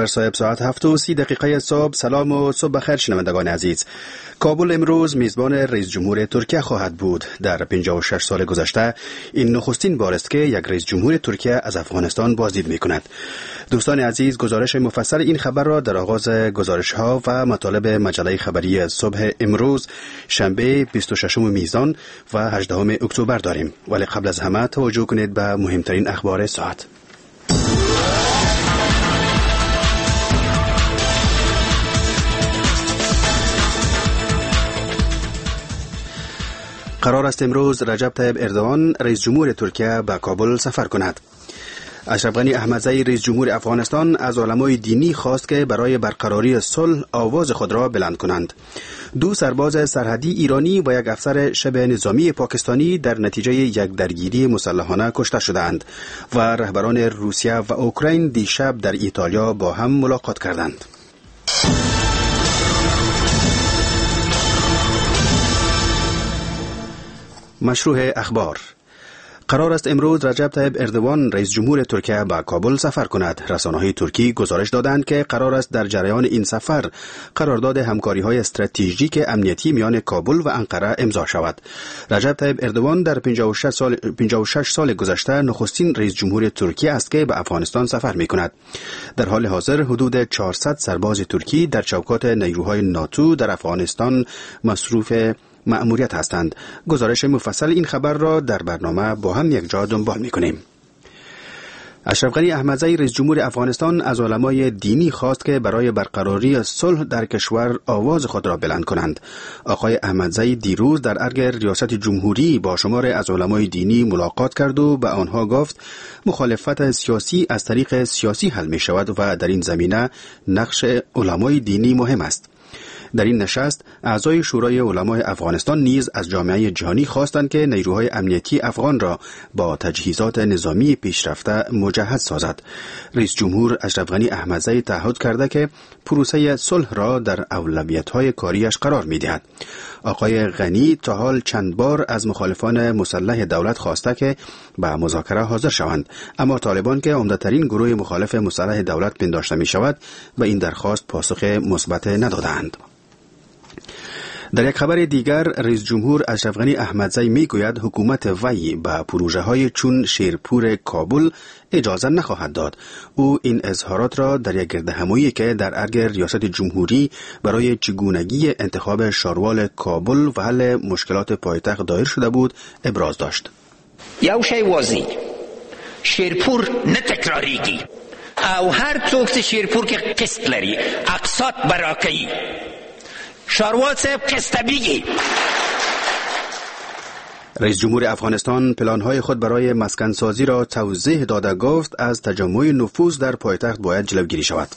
صاحب، ساعت 7:30 صبح. سلام و صبح بخیر شنوندگان عزیز. کابل امروز میزبان رئیس جمهور ترکیه خواهد بود. در 56 سال گذشته این نخستین بار است که یک رئیس جمهور ترکیه از افغانستان بازدید میکند. دوستان عزیز، گزارش مفصل این خبر را در آغاز گزارش ها و مطالب مجله خبری صبح امروز شنبه 26 میزان و 18 اکتبر داریم، ولی قبل از همه توجه کنید به مهمترین اخبار ساعت. قرار است امروز رجب طیب اردوان رئیس جمهور ترکیه به کابل سفر کند. اشرف غنی احمدزی رئیس جمهور افغانستان از علمای دینی خواست که برای برقراری صلح آواز خود را بلند کنند. 2 سرباز سرحدی ایرانی و یک افسر شبه نظامی پاکستانی در نتیجه یک درگیری مسلحانه کشته شدند و رهبران روسیه و اوکراین دیشب در ایتالیا با هم ملاقات کردند. مشروع اخبار. قرار است امروز رجب طیب اردوان رئیس جمهور ترکیه به کابل سفر کند. رسانه‌های ترکی گزارش دادند که قرار است در جریان این سفر قرارداد همکاری‌های استراتژیک امنیتی میان کابل و انقره امضا شود. رجب طیب اردوان در 56 سال گذشته نخستین رئیس جمهور ترکیه است که به افغانستان سفر می‌کند. در حال حاضر حدود 400 سرباز ترکی در چوکات نیروهای ناتو در افغانستان مصروف مأموریت هستند. گزارش مفصل این خبر را در برنامه با هم یک جا دنبال می‌کنیم. اشرف غنی احمدزی رئیس جمهور افغانستان از علمای دینی خواست که برای برقراری صلح در کشور آواز خود را بلند کنند. آقای احمدزی دیروز در ارگ ریاست جمهوری با شمار از علمای دینی ملاقات کرد و به آنها گفت مخالفت سیاسی از طریق سیاسی حل می شود و در این زمینه نقش علمای دینی مهم است. در این نشست اعضای شورای علمای افغانستان نیز از جامعه جهانی خواستند که نیروهای امنیتی افغان را با تجهیزات نظامی پیشرفته مجهز سازد. رئیس جمهور اشرف غنی احمدزی تعهد کرده که پروسه صلح را در اولویت‌های کاریش قرار می‌دهد. آقای غنی تا حال چند بار از مخالفان مسلح دولت خواسته که به مذاکره حاضر شوند، اما طالبان که عمده‌ترین گروه مخالف مسلح دولت پنداشته می‌شود به این درخواست پاسخ مثبت ندادند. در یک خبر دیگر رئیس جمهور اشرف غنی احمدزی میگوید حکومت وی به پروژه های چون شیرپور کابل اجازه نخواهد داد. او این اظهارات را در یک گردهمایی که در ارگ ریاست جمهوری برای چگونگی انتخاب شاروال کابل و حل مشکلات پایتخت دایر شده بود ابراز داشت. یو شی واضح شیرپور نتکراریگی او هر څوک شیرپور کې قسط لري اقساط براکي شاروال صاحب قسط بیگی. رئیس جمهور افغانستان پلان‌های خود برای مسکنسازی را توضیح داده گفت از تجمع نفوذ در پایتخت باید جلوگیری شود.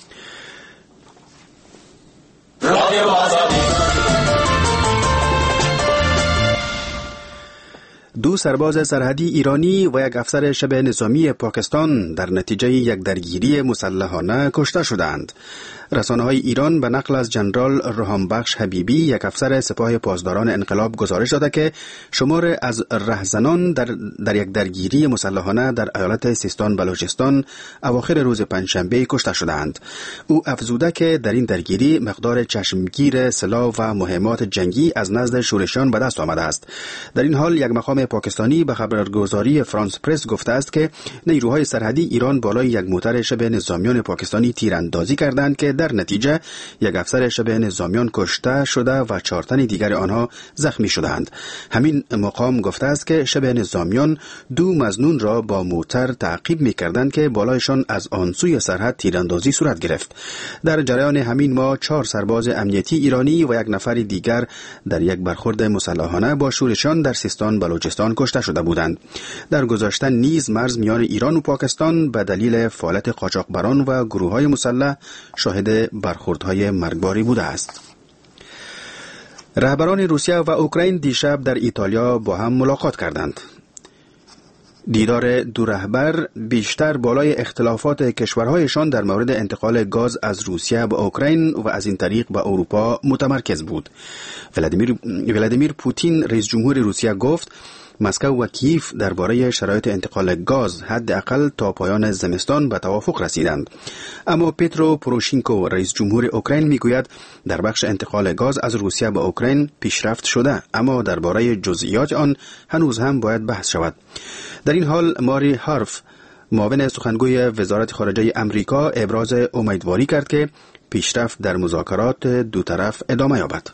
دو سرباز سرحدی ایرانی و یک افسر شبه نظامی پاکستان در نتیجه یک درگیری مسلحانه کشته شدند. رسانه‌های ایران به نقل از جنرال رهانبخش حبیبی یک افسر سپاه پاسداران انقلاب گزارش داده که شمار از رهزنان در یک درگیری مسلحانه در ایالت سیستان بلوچستان اواخر روز پنجشنبه کشته شدند. او افزوده که در این درگیری مقدار چشمگیر سلاح و مهمات جنگی از نزد شورشیان به دست آمده است. در این حال یک مقام پاکستانی به خبرگزاری فرانس پرس گفته است که نیروهای سرحدی ایران بالای یک موتر شبه نظامیان پاکستانی تیراندازی کردند که در نتیجه یک افسر شبه نظامیان کشته شده و 4 تن دیگر آنها زخمی شدند. همین مقام گفته است که شبه نظامیان 2 مظنون را با موتر تعقیب می‌کردند که بالایشان از آن سوی سرحد تیراندازی صورت گرفت. در جریان همین ماه 4 سرباز امنیتی ایرانی و 1 نفر دیگر در یک برخورد مسلحانه با شورشیان در سیستان بلوچستان کشته شده بودند. در گذشته نیز مرز میان ایران و پاکستان به دلیل فعالیت قاچاقبران و گروه‌های مسلح شاهد برخوردهای مرگباری بوده است. رهبران روسیه و اوکراین دیشب در ایتالیا با هم ملاقات کردند. دیدار دو رهبر بیشتر بالای اختلافات کشورهایشان در مورد انتقال گاز از روسیه به اوکراین و از این طریق به اروپا متمرکز بود. ولادیمیر پوتین رئیس جمهور روسیه گفت مسکو و کیف درباره شرایط انتقال گاز حداقل تا پایان زمستان به توافق رسیدند. اما پترو پوروشینکو رئیس جمهور اوکراین میگوید در بخش انتقال گاز از روسیه به اوکراین پیشرفت شده، اما درباره جزئیات آن هنوز هم باید بحث شود. در این حال ماری هارف، معاون سخنگوی وزارت خارجه امریکا، ابراز امیدواری کرد که پیشرفت در مذاکرات دو طرف ادامه یابد.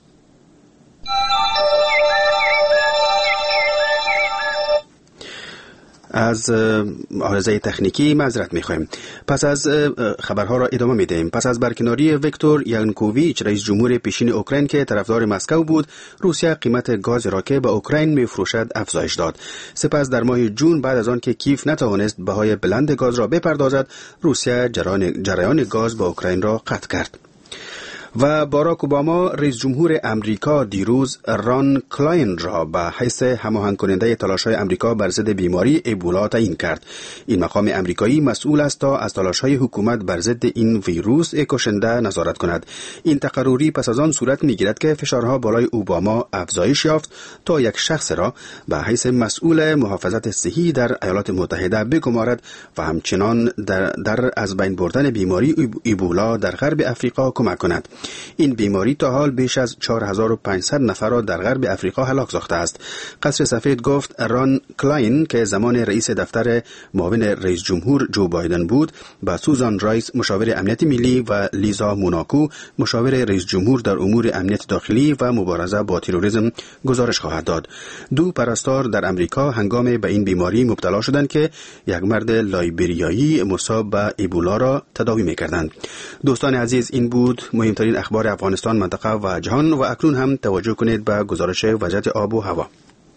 از عارضه تکنیکی معذرت می‌خوایم. پس از خبرها را ادامه می‌دهیم. پس از برکناری ویکتور یانوکوویچ رئیس جمهور پیشین اوکراین که طرفدار مسکو بود، روسیه قیمت گاز را که به اوکراین می‌فروشد افزایش داد. سپس در ماه جون بعد از آن که کیف نتوانست بهای بلند گاز را بپردازد، روسیه جریان گاز به اوکراین را قطع کرد. و باراک اوباما رئیس جمهور امریکا دیروز ران کلاین را به حیث هماهنگ کننده تلاش‌های امریکا بر ضد بیماری ایبولا تعیین کرد. این مقام امریکایی مسئول است تا از تلاش‌های حکومت بر ضد این ویروس کشنده نظارت کند. این تقرری پس از آن صورت می‌گیرد که فشارها بالای اوباما افزایش یافت تا یک شخص را به حیث مسئول محافظت صحی در ایالات متحده بگمارد و همچنان در از بین بردن بیماری ایبولا در غرب افریقا کمک کند. این بیماری تا حال بیش از 4500 نفر را در غرب افریقا هلاک ساخته است. قصر سفید گفت ران کلاین که زمان رئیس دفتر معاون رئیس جمهور جو بایدن بود، با سوزان رایس مشاور امنیت ملی و لیزا موناکو مشاور رئیس جمهور در امور امنیت داخلی و مبارزه با تروریسم گزارش خواهد داد. دو پرستار در امریکا هنگام به این بیماری مبتلا شدند که یک مرد لایبریایی مصاب به ایبولا را تداوی می‌کردند. دوستان عزیز، این بود مهمترین اخبار افغانستان، منطقه و جهان و اکنون هم توجه کنید به گزارش وضعیت آب و هوا.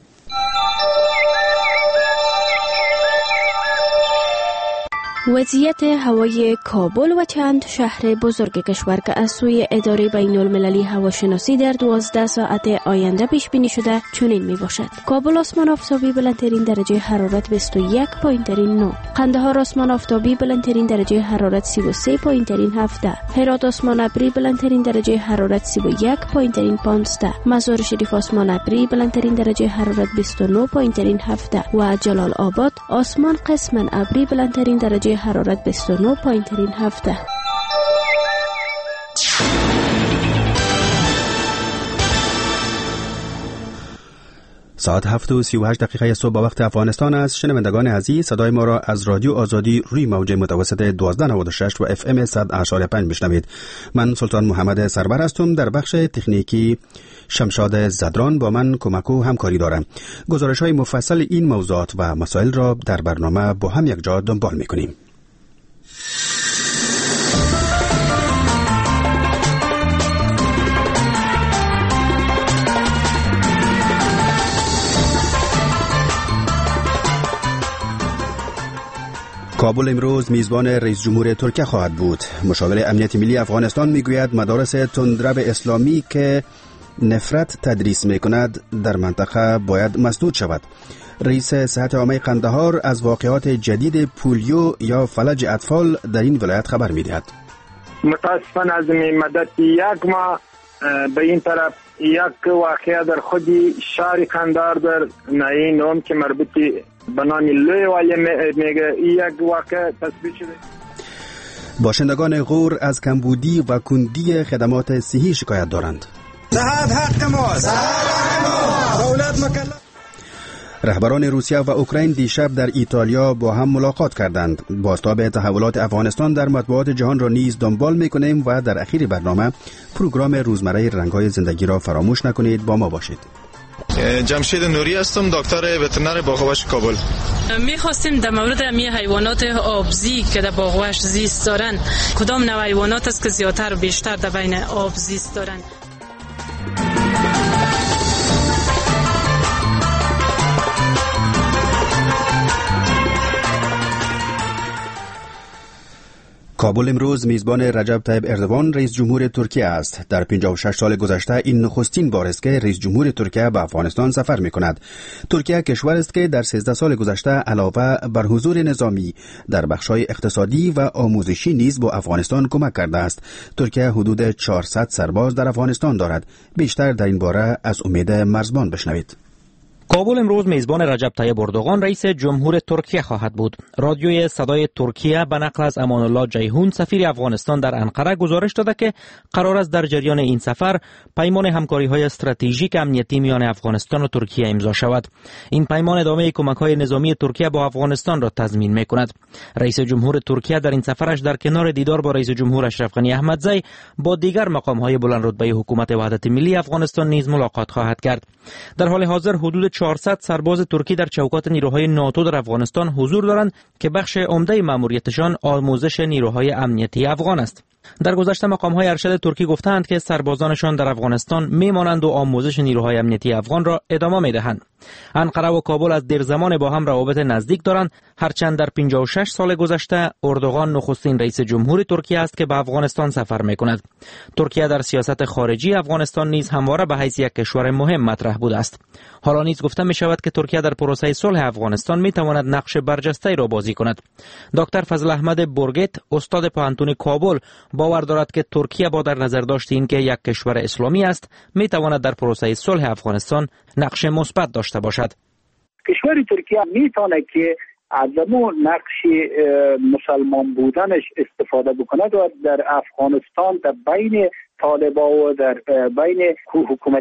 وضعیت هوای کابل و چند شهر بزرگ کشور که از سوی اداره بین المللی هواشناسی در 12 ساعت آینده پیش بینی شده چنین می باشد: کابل آسمان آفتابی بلندترین درجه حرارت 21 پایین ترین 9، قندهار آسمان آفتابی بلندترین درجه حرارت 33 پایین ترین 17، هرات آسمان ابری بلندترین درجه حرارت 31 پایین ترین 15، مزار شریف آسمان ابری بلندترین درجه حرارت 29 پایین ترین 17 و جلال آباد آسمان قسما ابری بلندترین درجه حرارت 29 پایین ترین 17. ساعت 7:38 صبح به وقت افغانستان است. شنوندگان عزیز، صدای ما را از رادیو آزادی روی موج متوسط 1296 و FM 100.5 میشنوید. من سلطان محمد سرور هستم. در بخش تکنیکی شمشاد زدران با من کمک و همکاری دارم. گزارش‌های مفصل این موضوعات و مسائل را در برنامه با هم یک جا دنبال می‌کنیم. کابل امروز میزبان رئیس جمهور ترکیه خواهد بود. مشاور امنیت ملی افغانستان میگوید مدارس تندرو اسلامی که نفرت تدریس میکند در منطقه باید مسدود شود. رئیس صحت عامه قندهار از واقعات جدید پولیو یا فلج اطفال در این ولایت خبر میدهد. متاسفانه از مدت یک ماه به این طرف یک واقعه در خودی شهر قندهار در ناحیه نوم که مربوط به نام لوی والی میگه یک واقع تثبیت شده. باشندگان غور از کمبودی و کندی خدمات صحی شکایت دارند. صحت حق ماست. دولت مکلف. رهبران روسیه و اوکراین دیشب در ایتالیا با هم ملاقات کردند. بازتاب تحولات افغانستان در مطبوعات جهان را نیز دنبال می‌کنیم و در اخیر برنامه پروگرام روزمره رنگ‌های زندگی را فراموش نکنید. با ما باشید. جمشید نوری هستم، دکتر وترنر باغ‌وحش کابل. می‌خواستیم در مورد می حیوانات آبزی که در باغ‌وحش زیست دارن، کدام نوع حیوانات است که زیادتر و بیشتر در بین آب زیست دارن؟ کابل امروز میزبان رجب طیب اردوان رئیس جمهور ترکیه است. در 56 سال گذشته این نخستین بار است که رئیس جمهور ترکیه به افغانستان سفر می‌کند. ترکیه کشور است که در 13 سال گذشته علاوه بر حضور نظامی در بخش‌های اقتصادی و آموزشی نیز با افغانستان کمک کرده است. ترکیه حدود 400 سرباز در افغانستان دارد. بیشتر در این باره از امید مرزبان بشنوید. کابل امروز میزبان رجب طیب اردوغان رئیس جمهور ترکیه خواهد بود. رادیوی صدای ترکیه به نقل از امان الله جیهون سفیر افغانستان در انقره گزارش داده که قرار است در جریان این سفر پیمان همکاری‌های استراتژیک امنیتی میان افغانستان و ترکیه امضا شود. این پیمان ادامه کمک‌های نظامی ترکیه با افغانستان را تضمین می‌کند. رئیس جمهور ترکیه در این سفرش در کنار دیدار با رئیس جمهور اشرف غنی احمدزی با دیگر مقام‌های بلندرتبه حکومت وحدت ملی افغانستان نیز ملاقات خواهد کرد. در حال حاضر حدود 400 سرباز ترکی در چوکات نیروهای ناتو در افغانستان حضور دارند که بخش عمده مأموریتشان آموزش نیروهای امنیتی افغان است. در گذشته مقام‌های ارشد ترکی گفتند که سربازانشان در افغانستان میمانند و آموزش نیروهای امنیتی افغان را ادامه میدهند. انقره و کابل از دیر زمان با هم روابط نزدیک دارند، هرچند در 56 سال گذشته اردوغان نخستین رئیس جمهور ترکیه است که به افغانستان سفر میکند. ترکیه در سیاست خارجی افغانستان نیز همواره به حیث یک کشور مهم مطرح بوده است. حالا نیز گفته می شود که ترکیه در پروسه صلح افغانستان می تواند نقش برجسته را بازی کند. دکتر فضل احمد برگت استاد پوهنتون کابل باور دارد که ترکیه با در نظر داشت اینکه یک کشور اسلامی است می تواند در پروسه صلح افغانستان نقش مثبت داشته باشد. کشور ترکیه می تواند که از اون نقش مسلمان بودنش استفاده بکنه و در افغانستان در بین طالبان و در بین حکومت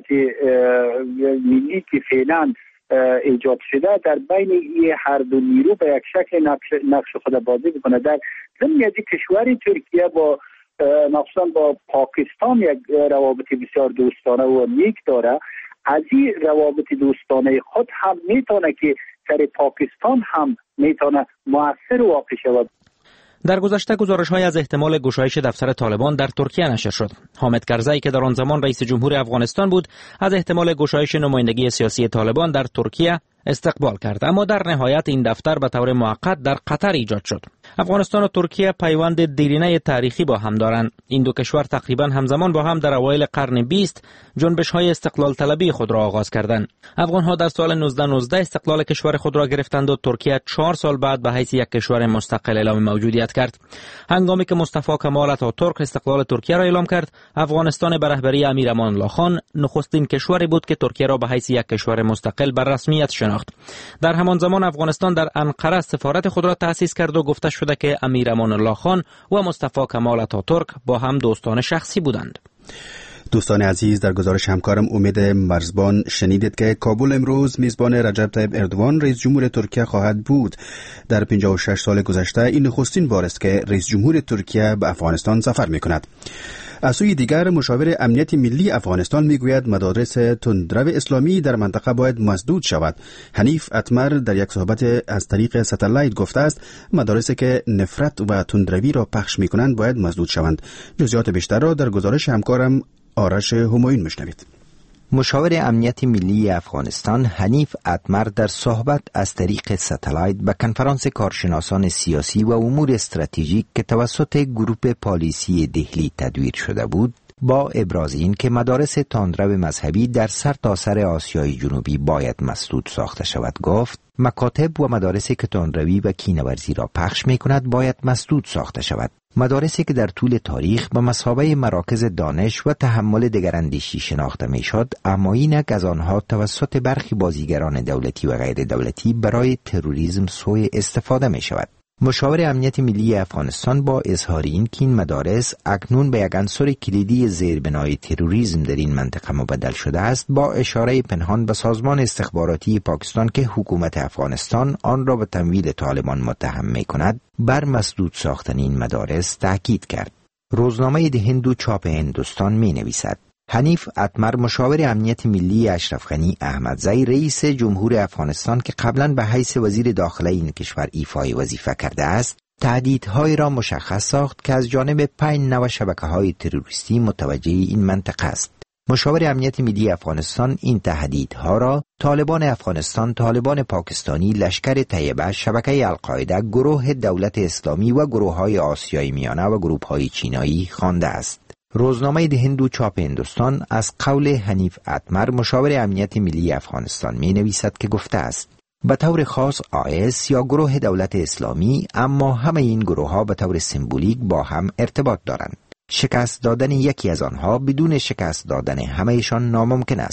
ملی که فعلا ایجاد شده در بین هر دو نیرو به یک شکل نقش خود بازی بکنه. در ضمن از کشور ترکیه با مخصوصا با پاکستان یک روابط بسیار دوستانه و نیک داره. از این روابط دوستانه خود هم میتونه که سر پاکستان هم میتونه مؤثر واقع شود. در گذشته گزارش‌های از احتمال گشایش دفتر طالبان در ترکیه نشر شد. حامد کرزی که در آن زمان رئیس جمهور افغانستان بود، از احتمال گشایش نمایندگی سیاسی طالبان در ترکیه استقبال کرد، اما در نهایت این دفتر به طور موقت در قطر ایجاد شد. افغانستان و ترکیه پیوند دیرینه تاریخی با هم دارند. این دو کشور تقریبا همزمان با هم در اوایل قرن 20 جنبش‌های استقلال طلبی خود را آغاز کردند. افغان‌ها در سال 1919 استقلال کشور خود را گرفتند و ترکیه 4 سال بعد به حیث یک کشور مستقل اعلام موجودیت کرد. هنگامی که مصطفی کمال اتاتورک استقلال ترکیه را اعلام کرد، افغانستان به رهبری امیر امان الله خان نخستین کشوری بود که ترکیه را به حیث یک کشور مستقل به رسمیت شناخت. در همان زمان افغانستان در انقره سفارت خود را تأسیس کرد و گفته شده که امیر امان الله خان و مصطفی کمال اتاتورک با هم دوستان شخصی بودند. دوستان عزیز، در گزارش همکارم امید مرزبان شنیدید که کابل امروز میزبان رجب طیب اردوان رئیس جمهور ترکیه خواهد بود. در 56 سال گذشته این نخستین بار است که رئیس جمهور ترکیه به افغانستان سفر می‌کند. از سوی دیگر مشاور امنیت ملی افغانستان میگوید مدارس تندرو اسلامی در منطقه باید مسدود شود. حنیف اتمر در یک صحبت از طریق ستلایت گفته است مدارسی که نفرت و تندروی را پخش میکنند باید مسدود شوند. جزئیات بیشتر را در گزارش همکارم آرش همایون میشنوید. مشاور امنیت ملی افغانستان حنیف اتمر در صحبت از طریق ستلایت به کنفرانس کارشناسان سیاسی و امور استراتژیک که توسط گروه پالیسی دهلی تدویر شده بود با ابراز این که مدارس تندرو مذهبی در سرتاسر آسیای جنوبی باید مسدود ساخته شود گفت مکاتب و مدارسی که تندروی و کینه‌ورزی را پخش می‌کند باید مسدود ساخته شود. مدارسی که در طول تاریخ به مثابه مراکز دانش و تحمل دگراندیشی شناخته میشد، اما اینک از آنها توسط برخی بازیگران دولتی و غیر دولتی برای تروریسم سوء استفاده می شود. مشاور امنیت ملی افغانستان با اظهار این که این مدارس اکنون به یک عنصر کلیدی زیربنای تروریسم در این منطقه مبدل شده است، با اشاره پنهان به سازمان استخباراتی پاکستان که حکومت افغانستان آن را به تمویل طالبان متهم می کند، بر مسدود ساختن این مدارس تاکید کرد. روزنامه ده هندو چاپ هندوستان می نویسد حنیف اتمر مشاور امنیت ملی اشرف غنی احمدزی رئیس جمهور افغانستان که قبلا به حیث وزیر داخله این کشور ایفای وظیفه کرده است، تهدیدهایی را مشخص ساخت که از جانب 5 نوع شبکه‌های تروریستی متوجه این منطقه است. مشاور امنیت ملی افغانستان این تهدیدها را طالبان افغانستان، طالبان پاکستانی، لشکر طیبه، شبکه القاعده، گروه دولت اسلامی و گروه‌های آسیای میانه و گروه‌های چینایی خوانده است. روزنامه ده هندو چاپ هندوستان از قول حنیف اتمر مشاور امنیت ملی افغانستان می نویسد که گفته است به طور خاص آیس یا گروه دولت اسلامی، اما همه این گروه ها به طور سمبولیک با هم ارتباط دارند. شکست دادن یکی از آنها بدون شکست دادن همهشان ناممکن است.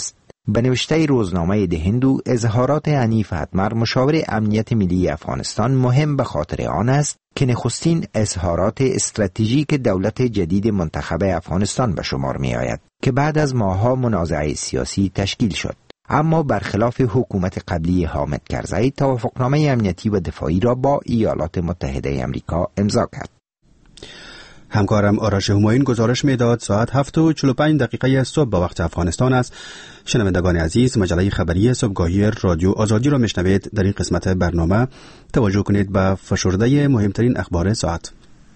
به نوشته روزنامه ده هندو، اظهارات حنیف اتمر مشاور امنیت ملی افغانستان مهم به خاطر آن است که نخستین اظهارات استراتژیک دولت جدید منتخب افغانستان به شمار می آید که بعد از ماه‌ها منازعه سیاسی تشکیل شد. اما برخلاف حکومت قبلی حامد کرزی، توافقنامه امنیتی و دفاعی را با ایالات متحده آمریکا امضا کرد. همکارم آرش همایون گزارش میداد. ساعت 7:45 صبح به وقت افغانستان است. شنوندگان عزیز، مجله خبری صبحگاهی رادیو آزادی را میشنوید. در این قسمت برنامه توجه کنید به فشرده مهمترین اخبار ساعت.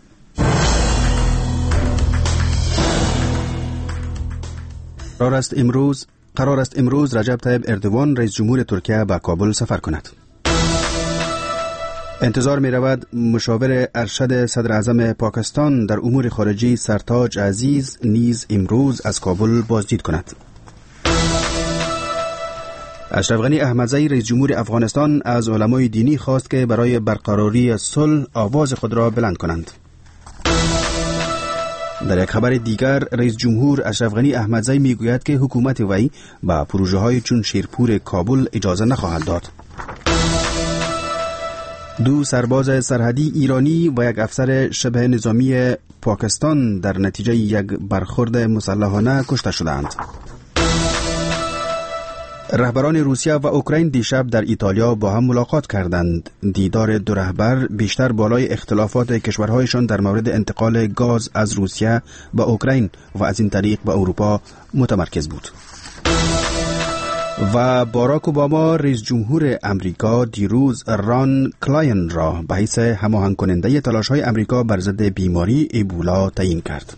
قرار است امروز رجب طیب اردوان رئیس جمهور ترکیه به کابل سفر کند. انتظار می رود مشاور ارشد صدر اعظم پاکستان در امور خارجی سرتاج عزیز نیز امروز از کابل بازدید کند. اشرف غنی احمدزی رئیس جمهور افغانستان از علمای دینی خواست که برای برقراری صلح آواز خود را بلند کنند. در یک خبر دیگر، رئیس جمهور اشرف غنی احمدزی می گوید که حکومت وی با پروژه های چون شیرپور کابل اجازه نخواهد داد. 2 سرباز سرحدی ایرانی و یک افسر شبه نظامی پاکستان در نتیجه یک برخورد مسلحانه کشته شدند. رهبران روسیه و اوکراین دیشب در ایتالیا با هم ملاقات کردند. دیدار دو رهبر بیشتر بالای اختلافات کشورهایشان در مورد انتقال گاز از روسیه به اوکراین و از این طریق به اروپا متمرکز بود. و باراک اوباما رئیس جمهور امریکا دیروز ران کلاین را به حیث هماهنگ کننده تلاش‌های امریکا بر ضد بیماری ایبولا تعیین کرد.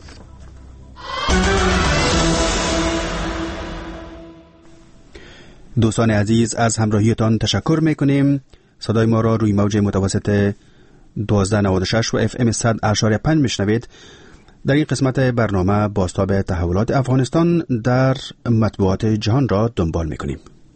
دوستان عزیز، از همراهیتان تشکر میکنیم. صدای ما را روی موج متوسط 1296 و FM 100.5 میشنوید. در این قسمت برنامه بازتاب تحولات افغانستان در مطبوعات جهان را دنبال میکنیم.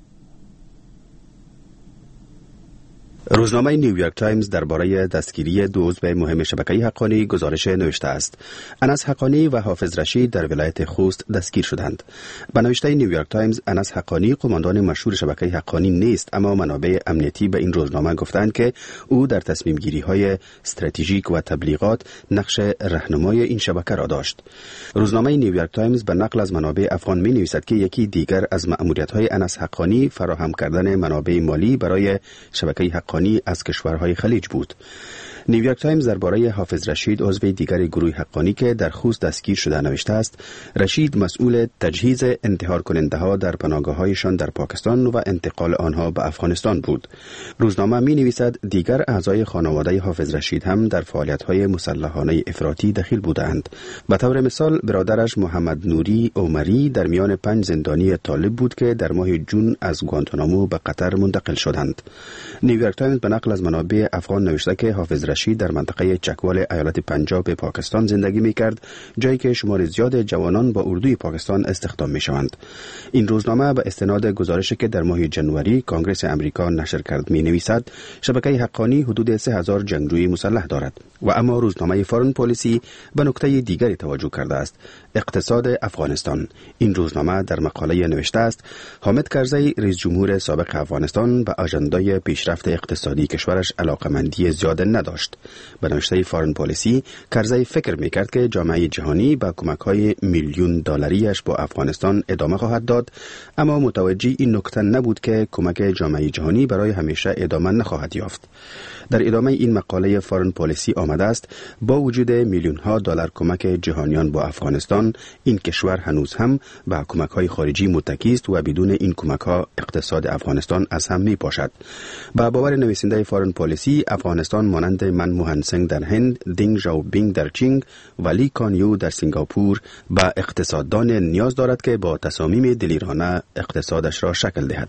روزنامه نیویورک تایمز درباره دستگیری 2 عضو مهم شبکه حقانی گزارش نوشته است. انس حقانی و حافظ رشید در ولایت خوست دستگیر شدند. به نوشته نیویورک تایمز، انس حقانی قماندان مشهور شبکه حقانی نیست، اما منابع امنیتی به این روزنامه گفتند که او در تصمیم گیری های استراتژیک و تبلیغات نقش راهنمای این شبکه را داشت. روزنامه نیویورک تایمز به نقل از منابع افغان می نویسد که یکی دیگر از مأموریت های انس حقانی فراهم کردن منابع مالی برای شبکه حقانی از کشورهای خلیج بود. نیویورک تایمز درباره حافظ رشید، عضو دیگر گروه حقانی که در خوست دستگیر شده نوشته است: رشید مسئول تجهیز انتحار کننده ها در پناهگاه‌هایشان در پاکستان و انتقال آنها به افغانستان بود. روزنامه می نویسد دیگر اعضای خانواده حافظ رشید هم در فعالیت‌های مسلحانه افراطی دخیل بودند. به طور مثال برادرش محمد نوری عمری در میان 5 زندانی طالب بود که در ماه جون از گوانتانامو به قطر منتقل شدند. نیویورک تایمز به نقل از منابع افغان نوشته که حافظ رشید در منطقه چکوال ایالت پنجاب پاکستان زندگی می‌کرد، جایی که شمار زیاد جوانان با اردوی پاکستان استخدام می‌شوند. این روزنامه به استناد گزارشی که در ماه جنوری کنگره امریکا نشر کرد می‌نویسد شبکه حقانی حدود 3000 جنگجوی مسلح دارد. و اما روزنامه فارن پالیسی به نکته دیگری توجه کرده است: اقتصاد افغانستان. این روزنامه در مقاله نوشته است حامد کرزی رئیس جمهور سابق افغانستان به اژندای پیشرفت اقتصادی کشورش علاقمندی زیاد نداشت. به نوشته فارن پالیسی، کرزی فکر میکرد که جامعه جهانی با کمک‌های میلیون دلاریش با افغانستان ادامه خواهد داد، اما متوجه این نکته نبود که کمک جامعه جهانی برای همیشه ادامه نخواهد یافت. در ادامه این مقاله فارن پالیسی آمده است با وجود میلیون ها دلار کمک جهانیان با افغانستان، این کشور هنوز هم به کمک‌های خارجی متکی است و بدون این کمک‌ها اقتصاد افغانستان از هم می‌پاشد. با باور نویسنده فارن پالیسی، افغانستان مانند منموهن سنگ در هند، دینگ ژائوپینگ در چین و لی کان یو در سنگاپور به اقتصاددان نیاز دارد که با تصامیم دلیرانه اقتصادش را شکل دهد.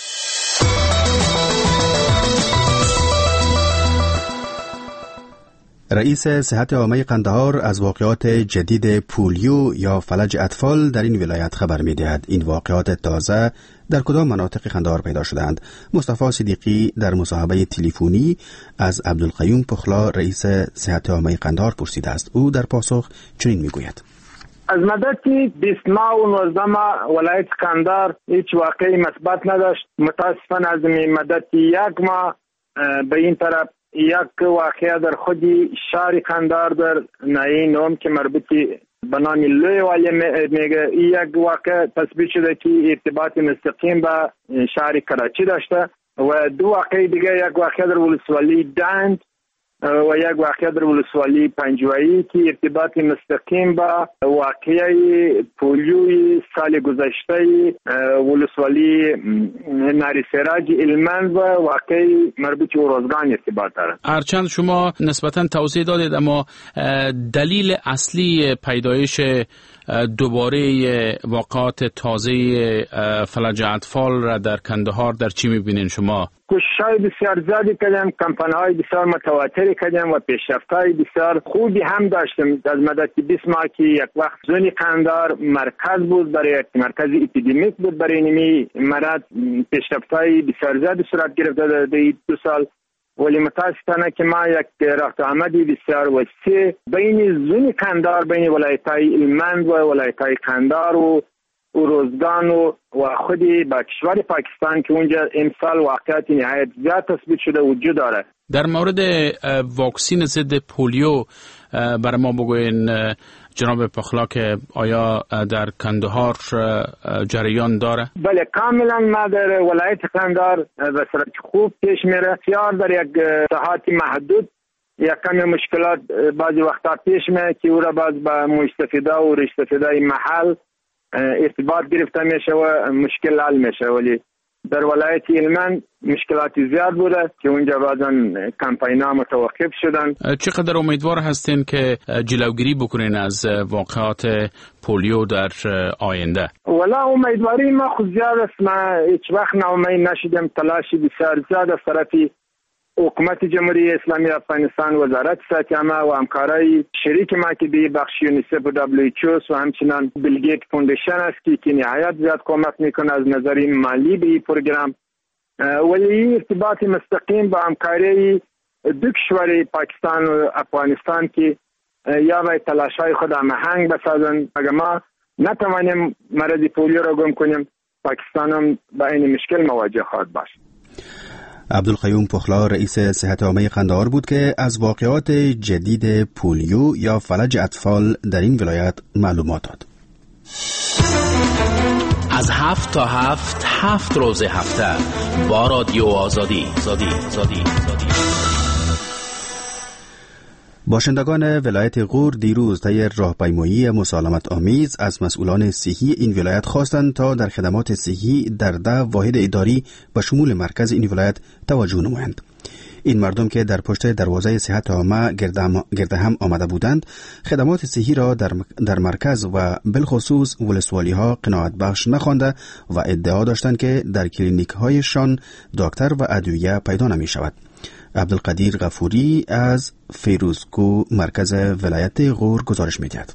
رئیس صحت عامه قندهار از واقعات جدید پولیو یا فلج اطفال در این ولایت خبر می‌دهد. این واقعات تازه در کدام مناطق قندهار پیدا شدند؟ مصطفی صدیقی در مصاحبه تلفنی از عبدالقیوم پخلا رئیس صحت عامه قندهار پرسیده است. او در پاسخ چنین میگوید: از مدت 20 ماه و 19 ماه ولایت قندهار هیچ واقعی مثبت نداشت. متاسفانه از مدت 1 ماه به این طرف یک واقعه در خود شهر قندهار در ناحیه نوم که مربوط به نام لوی والی میگه، یک واقعه تثبیت شده که ارتباط مستقیم با شهر کراچی داشته و 2 واقعه دیگه، یک واقعه در ولسوالی دند و یک واقعه در ولسوالی پنجوایی که ارتباط مستقیم با واقعه پولیوی سال گذشته ولسوالی ناری سراج علمند و واقعه مربوط به روزگان ارتباط داره. هرچند شما نسبتا توضیح دادید، اما دلیل اصلی پیدایش دوباره واقعات تازه فلج اطفال را در کندهار در چی میبینین شما؟ کوشش‌های بسیار زیادی کردیم، کمپانی‌های بسیار متواتری کردیم و پیشرفت‌های بسیار خوبی هم داشتیم. از مدت 20 ماه که یک وقت زون قندهار مرکز بود، برای مرکز اپیدمیک بود برای نمی مرض، پیشرفت‌های بسیار زیادی صورت گرفته در 2 سال. ولی متاسفانه که ما یک رفت آمدی بسیار وسیع بین زون قندهار، بین ولایت‌های هلمند و ولایت‌های قندهار و روزگان و خودی با کشور پاکستان که اونجا امسال واقعیت نهایت زیاد تثبیت شده وجود داره. در مورد واکسین ضد پولیو برای ما بگوین جناب پخلاک، آیا در کندهار جریان داره؟ بله کاملا ما در ولایت قندهار به صورت خوب پیش میره. بسیار در یک ساحات محدود یک کمی مشکلات بعضی وقتا پیش میره که او را باز با مستفیده و رشتفیده محل ارتباط گرفته میشه و مشکل حل میشه. ولی در ولایت هلمند مشکلات زیاد بوده که اونجا بعضن کمپاینا متوقف شدن. چقدر امیدوار هستین که جلوگیری بکنین از واقعات پولیو در آینده؟ والا امیدواری ما خود زیاد است. ما هیچ وقت ناامید نشدیم. تلاشی بسیار زیاد از طرفی حکومت جمهوری اسلامی افغانستان، وزارت صحت عامه و همکارای شریک ما که به بخش یونیسف و WHO و همچنان بیل گیت فوندیشن است که نهایت زیاد کمک میکنه از نظر مالی به این پروگرام. ولی ارتباط مستقیم با همکاری 2 کشور پاکستان و افغانستان که یا باید تلاشای خود هماهنگ بسازن. اگر ما نتوانیم مرض پولیو را گم کنیم، پاکستان هم با این مشکل مواجه خواهد باشد. عبدالقیوم پخلا رئیس صحت عامه قندهار بود که از واقعات جدید پولیو یا فلج اطفال در این ولایت معلومات داد. از 7 تا 7 روز هفته با رادیو آزادی. باشندگان ولایت غور دیروز طی راهپیمایی مسالمت آمیز از مسئولان صحی این ولایت خواستند تا در خدمات صحی در 10 واحد اداری به شمول مرکز این ولایت توجه نمایند. این مردم که در پشت دروازه صحت عامه گرد هم آمده بودند، خدمات صحی را در مرکز و بالخصوص ولسوالی ها قناعت بخش نخوانده و ادعا داشتند که در کلینیک هایشان دکتر و ادویه پیدا نمی شود. عبدالقدیر غفوری از فیروزکو مرکز ولایت غور گزارش می‌دهد.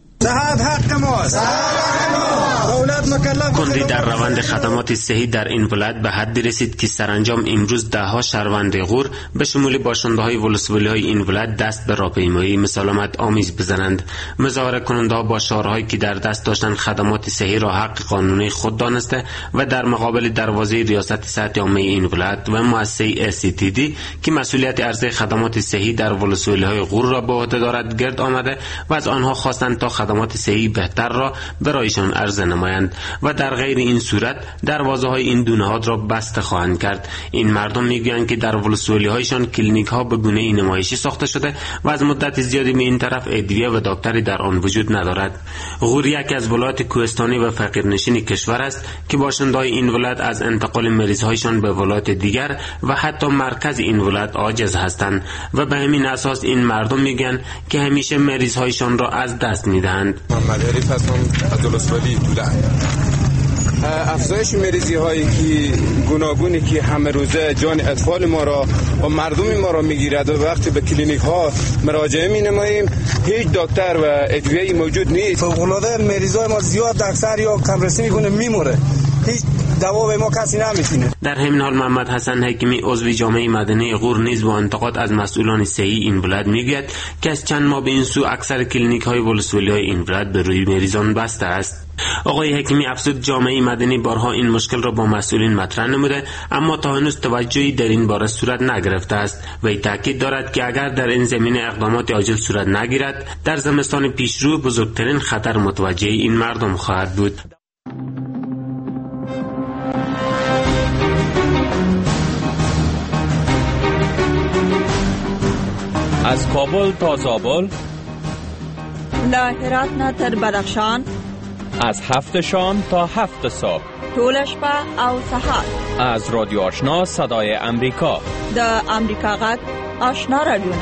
کندی در روند خدمات صحی در این ولایت به حدی رسید که سرانجام امروز 10 شهروند غور به شمول باشنده‌های ولسوالی‌های این ولایت دست به راهپیمایی مسالمت آمیز بزنند. مظاهره کننده‌ها با شعارهایی که در دست داشتند خدمات صحی را حق قانونی خود دانسته و در مقابل دروازه ریاست صحت عامه این ولایت و مؤسسه SCTD که مسئولیت عرضه خدمات صحی در ولسوالی‌های غور را به عهده دارد گرد آمده و از آنها خواستند تا خدمات صحی بهتر را برایشان عرضه نمایند و در غیر این صورت دروازه‌های این دو نهاد را بسته خواهند کرد. این مردم میگویند که در ولسوالی‌هایشان کلینیک‌ها به گونه‌ای نمایشی ساخته شده و از مدت زیادی به این طرف ادویه و دکتری در آن وجود ندارد. غور یکی از ولایات کوهستانی و فقیرنشین کشور است که باشنده‌های این ولایت از انتقال مریض‌هایشان به ولایات دیگر و حتی مرکز این ولایت عاجز هستند و به همین اساس این مردم میگن که همیشه مریض‌هایشان را از دست میدهند. محمد علی هستم از ولسوالی طولان. افزایش مریضی هایی که گوناگونی که همه روزه جان اطفال ما را و مردم ما را میگیرد و وقتی به کلینیک ها مراجعه می نماییم هیچ دکتر و ادویه‌ای موجود نیست. فوق العاده مریضای ما زیاد اکثر یا کمرسی میکنه میموره هیچ دوا به ما کسی نمی‌زنه. در همین حال محمد حسن حکیمی عضو جامعه مدنی غور نیز با انتقاد از مسئولان صحی این ولایت میگوید که از چند ماه به این سو اکثر کلینیک‌های ولسوالی‌های این ولایت به روی مریضان بسته است. آقای حکیمی افزود جامعه مدنی بارها این مشکل را با مسئولین مطرح نموده اما تا هنوز توجهی در این باره صورت نگرفته است و تاکید دارد که اگر در این زمینه اقدامات عاجل صورت نگیرد در زمستان پیشرو بزرگترین خطر متوجه این مردم خواهد بود. از کابل تا زابل، له هرات نه تر بدخشان، از 7 شام تا 7 صبح، ټول شپه او سهار، از رادیو آشنا صدای امریکا، د امریکا غږ آشنا رادیو.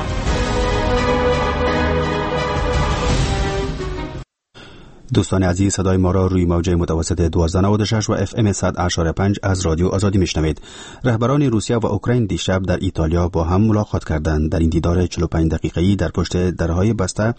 دوستان عزیز، صدای ما را روی موجه متوسط 1296 و FM 100.5 از رادیو آزادی میشنوید. رهبران روسیه و اوکراین دیشب در ایتالیا با هم ملاقات کردند. در این دیدار 45 دقیقه‌ای در پشت درهای بسته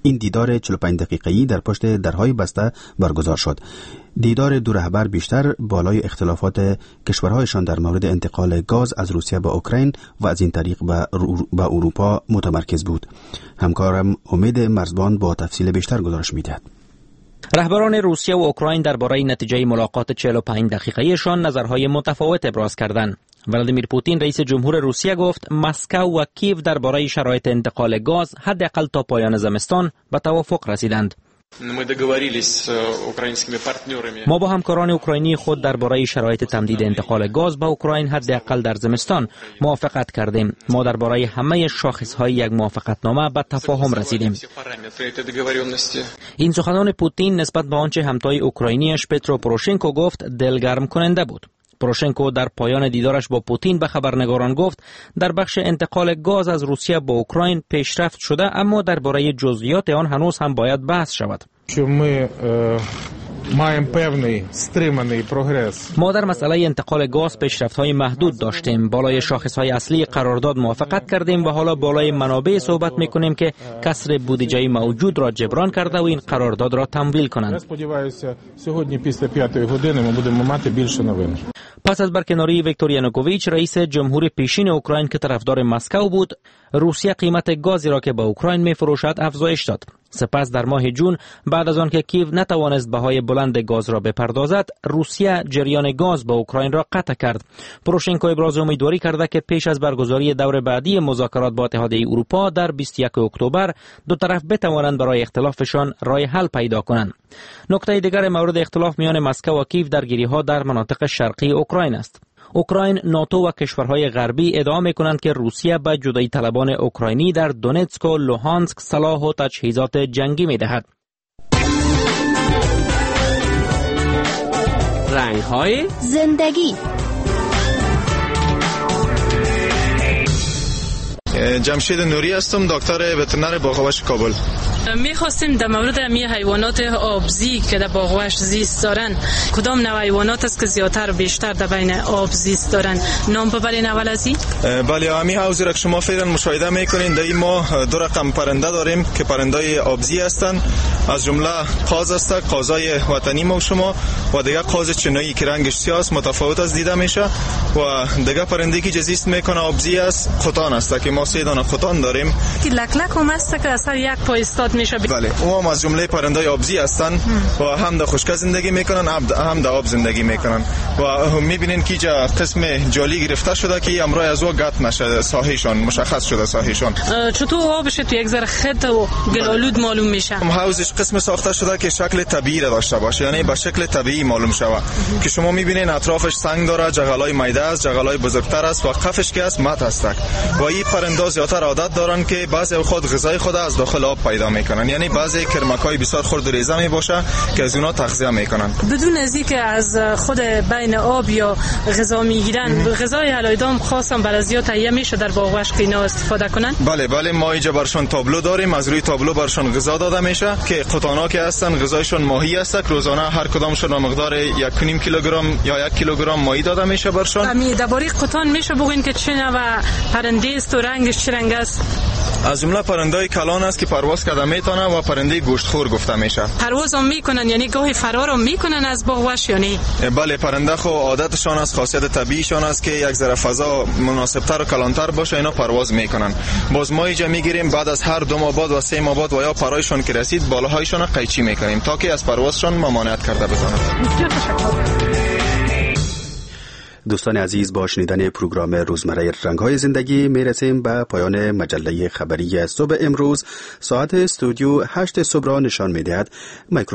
درهای بسته برگزار شد. دیدار دو رهبر بیشتر بالای اختلافات کشورهایشان در مورد انتقال گاز از روسیه به اوکراین و از این طریق به اروپا متمرکز بود. همکارم امید مرزبان با تفصیل بیشتر گزارش می‌دهد. رهبران روسیه و اوکراین درباره نتیجه ملاقات 45 دقیقه‌ایشان نظرهای متفاوت ابراز کردند. ولادیمیر پوتین رئیس جمهور روسیه گفت مسکو و کیو درباره شرایط انتقال گاز حداقل تا پایان زمستان به توافق رسیدند. ما با همکاران اوکراینی خود درباره شرایط تمدید انتقال گاز به اوکراین حداقل در زمستان موافقت کردیم. ما درباره همه شاخص‌های یک موافقتنامه به تفاهم رسیدیم. این سخنان پوتین نسبت به آنچه همتای اوکراینیش پترو پوروشنکو گفت دلگرم کننده بود. پوروشنکو در پایان دیدارش با پوتین به خبرنگاران گفت در بخش انتقال گاز از روسیه به اوکراین پیشرفت شده اما درباره جزئیات آن هنوز هم باید بحث شود. ما در مسئله انتقال گاز پیشرفت‌های محدود داشتیم. بالای شاخص‌های اصلی قرارداد موافقت کردیم و حالا بالای منابع صحبت می‌کنیم که کسر بودجه موجود را جبران کرده و این قرارداد را تمویل کنند. پس از برکناری ویکتور یانوکوویچ رئیس جمهور پیشین اوکراین که طرفدار مسکو بود، روسیه قیمت گازی را که به اوکراین می‌فروشد افزایش داد. سپس در ماه جون بعد از آن که کیو نتوانست بهای بلند گاز را بپردازد، روسیه جریان گاز به اوکراین را قطع کرد. پوروشنکو ابراز امیدواری کرده که پیش از برگزاری دور بعدی مذاکرات با اتحادیه اروپا در 21 اکتبر دو طرف بتوانند برای اختلافشان راه حل پیدا کنند. نکته دیگر مورد اختلاف میان مسکو و کیو درگیری‌ها در مناطق شرقی اوکراین است. اوکراین، ناتو و کشورهای غربی ادعا می‌کنند که روسیه به جدایی طلبان اوکراینی در دونتسک و لوهانسک سلاح و تجهیزات جنگی می‌دهد. رنگ‌های زندگی. جمشید نوری هستم، دکتر وترنر باغ‌وحش کابل. می‌خواستیم در مورد می حیوانات آبزی که در باغ‌وحش زیست دارن، کدام نوع حیوانات است که زیادتر و بیشتر در بین آب زیست دارن، نام ببرین اول از این؟ بله، همین حوضی را که شما فعلا مشاهده می‌کنین در این ما دو رقم پرنده داریم که پرنده‌های آبزی هستند. از جمله قاز است، قازای وطنی ما شما و دیگه قاز چینایی که رنگش سیاه است، متفاوت از دیده میشه. و دیگه پرنده که زیست میکنه آبزی است، خطان است که ما 3 دانه خطان داریم که لکلک هم است که اثر یک پای استاد میشه. بله، اون هم از جمله پرنده‌های آبزی هستند و هم در خشک زندگی میکنن هم در آب زندگی میکنن و میبینین که جا قسم جالی گرفته شده که امروز از او قطع نشده، ساحهشان مشخص شده ساحهشان. چطور آبش تو یک ذره خط و گلالود معلوم میشه؟ حوضش قسم ساخته شده که شکل طبیعی داشته باشه، یعنی به شکل طبیعی معلوم شود که شما میبینین اطرافش سنگ داره، جغلای میده است، جغلای بزرگتر است و قفش که است مت است و این پرنده زیاتر عادت دارن که بعضی خود غذای خود از داخل آب پیدا میکنن، یعنی بعضی کرمکای بسیار خرد و ریزه میباشه که از اونها تغذیه میکنن بدون از اینکه از خود بین آب یا غذا میگیرن. غذای علایدام خاصم برای زیاد تهیه میشه در باغ‌وحش که اینا استفاده کنن؟ بله، ما اینجا برشون تابلو داریم، از روی تابلو برشون غذا داده میشه که قطانا که هستن غذایشون ماهی است، روزانه هر کدامشون به مقدار 1.5 کیلوگرم یا 1 کیلوگرم ماهی داده میشه برشون. همین درباره قطان میشه بگین که چه نوع پرنده است و رنگش چه رنگ است؟ از جمله پرنده‌ای کلان است که پرواز کرده میتونه و پرنده گوشتخور گفته میشه. پرواز هم میکنن یعنی گاهی فرار هم میکنن از باغوش یا نه؟ بله، پرنده خو عادتشان است، خاصیت طبیعیشان است که یک ذره فضا مناسبتر و کلانتر باشه اینا پرواز میکنن. باز ما اینجا میگیریم بعد از هر 2 ماه بعد و 3 ماه بعد و یا پرایشون که رسید بالاهایشون قیچی میکنیم تا که از پروازشون ممانعت کرده بتونن. دوستان عزیز، با شنیدن پروگرام روزمره رنگ‌های زندگی میرسیم به پایان مجله خبری صبح امروز. ساعت استودیو 8 صبح را نشان میدهد.